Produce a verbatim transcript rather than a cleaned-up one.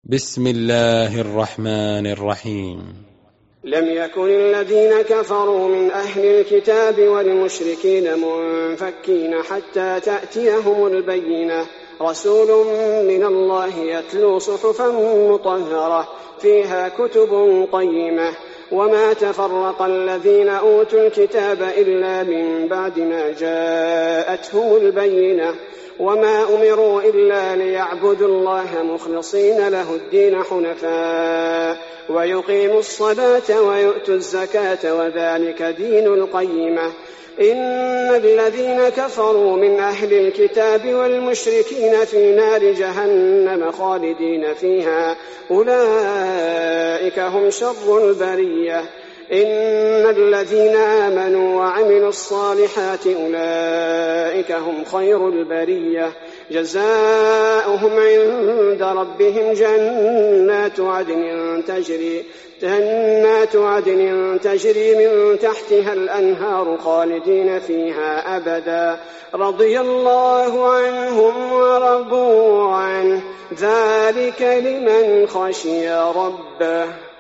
بسم الله الرحمن الرحيم. لم يكن الذين كفروا من أهل الكتاب والمشركين منفكين حتى تأتيهم البينة، رسول من الله يتلو صحفا مطهرة فيها كتب قيمة. وما تفرق الذين أوتوا الكتاب إلا من بعد ما جاءتهم البينة، وما أمروا إلا ليعبدوا الله مخلصين له الدين حنفاء ويقيموا الصلاة ويؤتوا الزكاة وذلك دين القيمة. إن الذين كفروا من أهل الكتاب والمشركين في نار جهنم خالدين فيها أولئك هم شر البرية. إن الذين آمنوا وعملوا الصالحات أولئك هم خير البرية، جزاؤهم عند ربهم جنات عدن تجري جنات عدن تجري من تحتها الأنهار خالدين فيها أبدا، رضي الله عنهم ورضوا عنه، ذلك لمن خشي ربه.